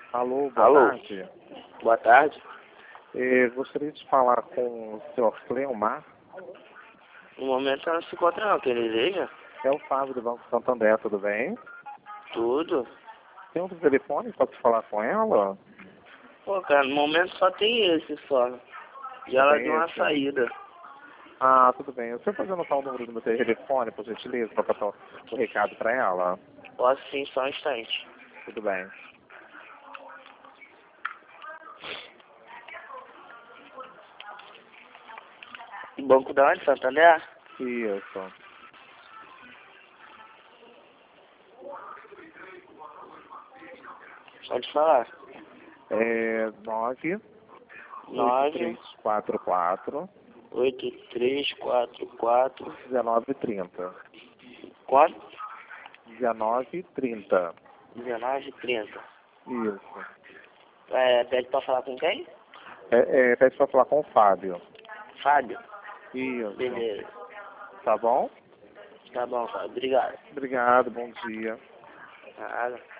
Alô, boa Alô. tarde. Boa tarde. Gostaria de falar com o senhor Cleomar. No momento ela não se encontra não, quem deseja? É o Fábio do Banco Santander, tudo bem? Tudo. Tem outro telefone, posso falar com ela? Pô, cara, no momento só tem esse só. E ela tem deu uma esse? saída. Ah, tudo bem. Você pode anotar o número do meu telefone, por gentileza, para passar o recado para ela? Posso sim, só um instante. Tudo bem. Banco da onde, Santander? Isso. Pode falar. 9 9 8344 8344 1930. Quanto? 1930. 19:30. Isso. Pede pra falar com quem? Pede para falar com o Fábio. Fábio. Isso. Beleza. Tá bom? Tá bom, Fábio. Obrigado. Obrigado, bom dia. Nada.